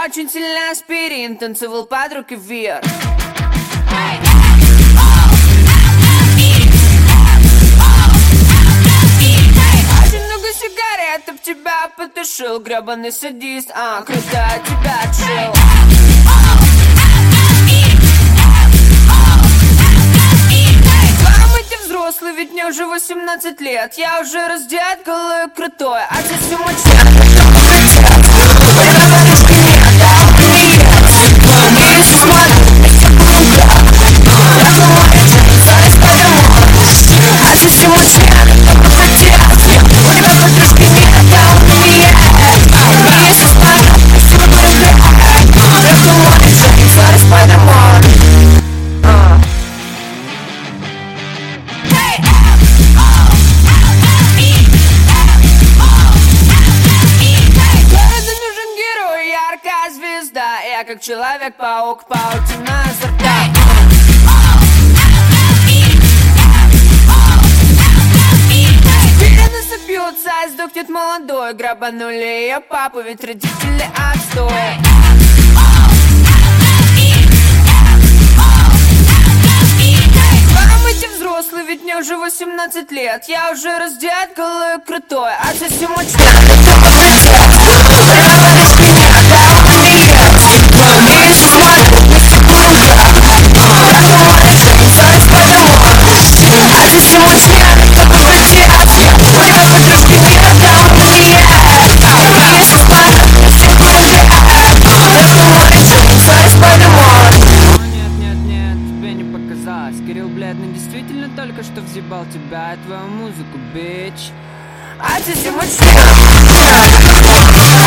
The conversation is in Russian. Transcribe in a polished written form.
очень сильно аспирин, танцевал под руки вверх. Очень много сигарет об тебя потушил, гребаный садист, круто тебя отшил. Взрослый, ведь мне уже 18 лет. Я уже раздет, голый, крутой. А ты все мочишь. Звезда, я как Человек-паук, паутина изо рта. Вены забьются, сдохнет молодой. Грабанули ее папу, ведь родители отстой. Быть взрослый, ведь мне уже 18 лет. Я уже раздет, голый, крутой. А ты все мочишь. Кирилл бледный действительно только что взъебал тебя и твою музыку, бич. А ты все мочишь.